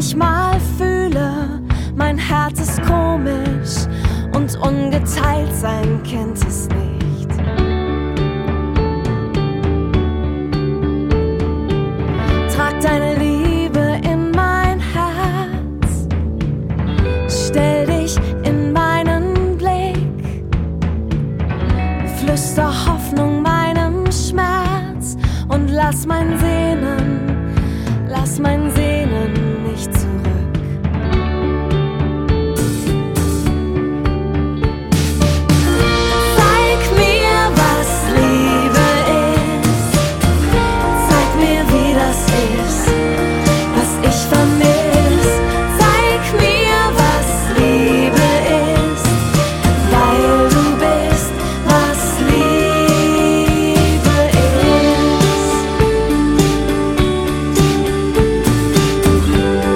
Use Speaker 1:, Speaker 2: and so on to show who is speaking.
Speaker 1: manchmal fühle, mein Herz ist komisch und ungeteilt sein kennt es nicht.